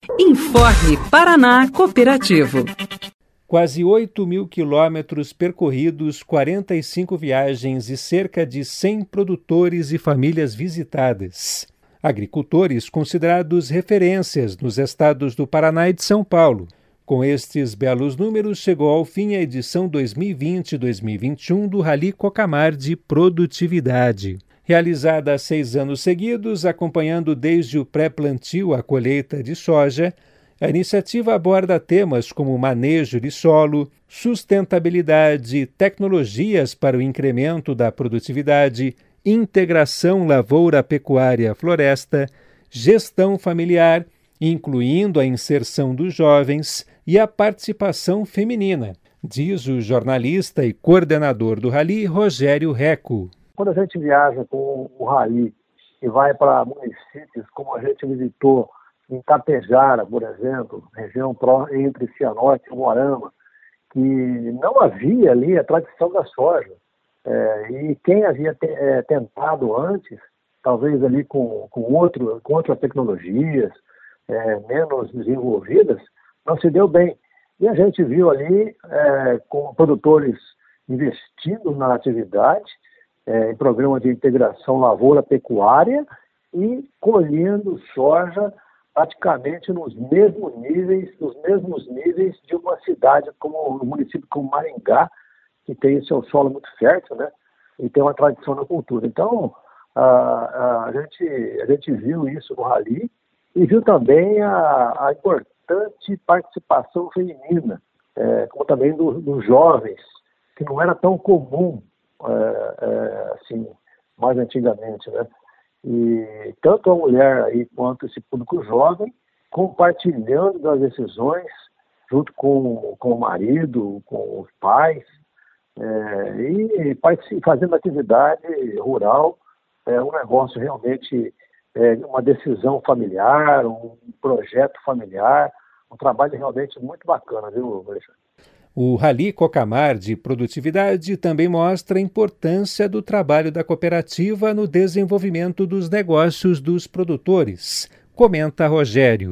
Informe Paraná Cooperativo. Quase 8.000 quilômetros percorridos, 45 viagens e cerca de 100 produtores e famílias visitadas. Agricultores considerados referências nos estados do Paraná e de São Paulo. Com estes belos números, chegou ao fim a edição 2020-2021 do Rally Cocamar de Produtividade. Realizada há 6 anos seguidos, acompanhando desde o pré-plantio à colheita de soja, a iniciativa aborda temas como manejo de solo, sustentabilidade, tecnologias para o incremento da produtividade, integração lavoura-pecuária-floresta, gestão familiar, incluindo a inserção dos jovens e a participação feminina, diz o jornalista e coordenador do Rally, Rogério Reco. Quando a gente viaja com o Rally e vai para municípios como a gente visitou em Tapejara, por exemplo, região entre Cianorte e Moarama, que não havia ali a tradição da soja. E quem havia tentado antes, talvez ali com outras tecnologias menos desenvolvidas, não se deu bem. E a gente viu ali com produtores investindo na atividade, em programa de integração lavoura-pecuária e colhendo soja praticamente nos mesmos níveis de uma cidade como um município como Maringá, que tem seu solo muito fértil, né? E tem uma tradição na cultura. Então, a gente viu isso no Rally e viu também a importante participação feminina, como também dos jovens, que não era tão comum assim, mais antigamente, né? E tanto a mulher aí quanto esse público jovem compartilhando das decisões junto com o marido, com os pais, e fazendo atividade rural, um negócio realmente, uma decisão familiar, um projeto familiar, um trabalho realmente muito bacana, viu, Alexandre? O Rally Cocamar de Produtividade também mostra a importância do trabalho da cooperativa no desenvolvimento dos negócios dos produtores, comenta Rogério.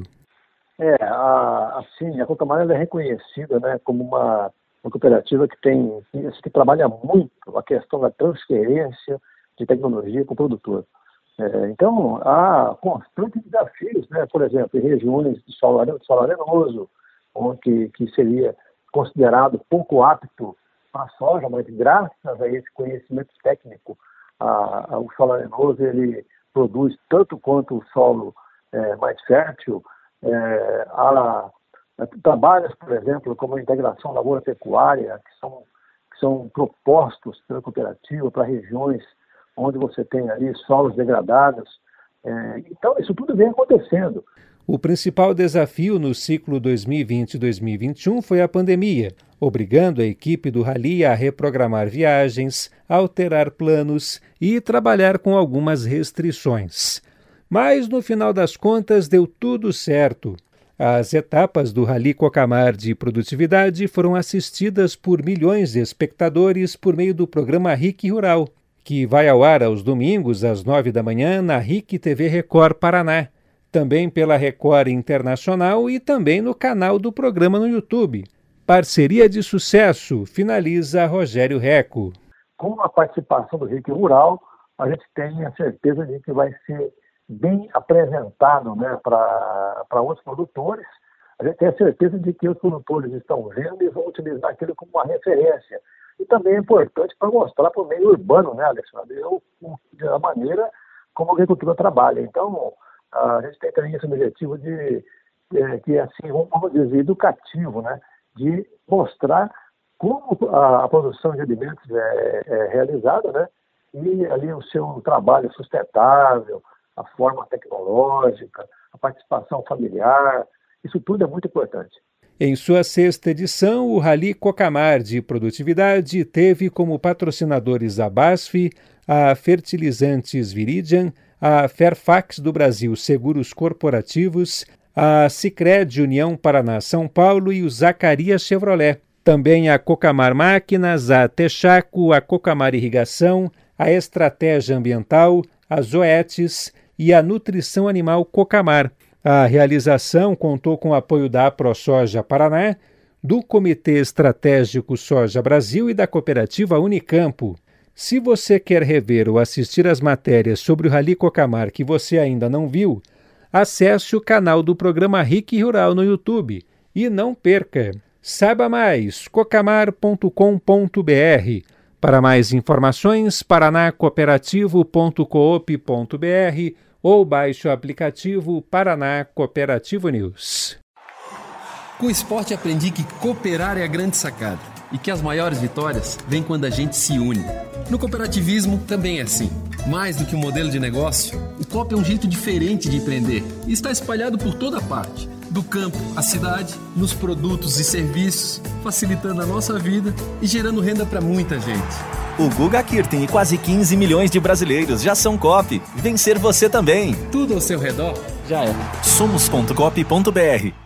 A Cocamar é reconhecida, né, como uma cooperativa que trabalha muito a questão da transferência de tecnologia para o produtor. Então, há constantes desafios, né, por exemplo, em regiões de solo arenoso, onde que seria considerado pouco apto para a soja, mas graças a esse conhecimento técnico, o solo arenoso ele produz tanto quanto o solo mais fértil. Há trabalhos, por exemplo, como a integração lavoura-pecuária, que são propostos pela cooperativa para regiões onde você tem ali solos degradados. Então, isso tudo vem acontecendo. O principal desafio no ciclo 2020-2021 foi a pandemia, obrigando a equipe do Rally a reprogramar viagens, alterar planos e trabalhar com algumas restrições. Mas, no final das contas, deu tudo certo. As etapas do Rally Cocamar de Produtividade foram assistidas por milhões de espectadores por meio do programa RIC Rural, que vai ao ar aos domingos às 9 da manhã na RIC TV Record Paraná. Também pela Record Internacional e também no canal do programa no YouTube. Parceria de sucesso, finaliza Rogério Reco. Com a participação do RIC Rural, a gente tem a certeza de que vai ser bem apresentado, né, para outros produtores. A gente tem a certeza de que os produtores estão vendo e vão utilizar aquilo como uma referência. E também é importante para mostrar para o meio urbano, né, Alexandre, a maneira como a agricultura trabalha. Então, a gente tem também esse objetivo que assim, vamos dizer, educativo, né? De mostrar como a produção de alimentos é realizada, né? E ali o seu trabalho sustentável, a forma tecnológica, a participação familiar, isso tudo é muito importante. Em sua 6ª edição, o Rally Cocamar de Produtividade teve como patrocinadores a BASF, a Fertilizantes Viridian, a Fairfax do Brasil Seguros Corporativos, a Sicredi União Paraná São Paulo e o Zacarias Chevrolet. Também a Cocamar Máquinas, a Texaco, a Cocamar Irrigação, a Estratégia Ambiental, a Zoetis e a Nutrição Animal Cocamar. A realização contou com o apoio da AproSoja Paraná, do Comitê Estratégico Soja Brasil e da cooperativa Unicampo. Se você quer rever ou assistir às matérias sobre o Rally Cocamar que você ainda não viu, acesse o canal do programa RIC Rural no YouTube e não perca. Saiba mais, cocamar.com.br. Para mais informações, paranacooperativo.coop.br ou baixe o aplicativo Paraná Cooperativo News. Com o esporte aprendi que cooperar é a grande sacada e que as maiores vitórias vêm quando a gente se une. No cooperativismo também é assim. Mais do que um modelo de negócio, o COP é um jeito diferente de empreender e está espalhado por toda parte. Do campo à cidade, nos produtos e serviços, facilitando a nossa vida e gerando renda para muita gente. O Guga Kirten e quase 15 milhões de brasileiros já são COP. Vencer você também. Tudo ao seu redor já é. Somos.coop.br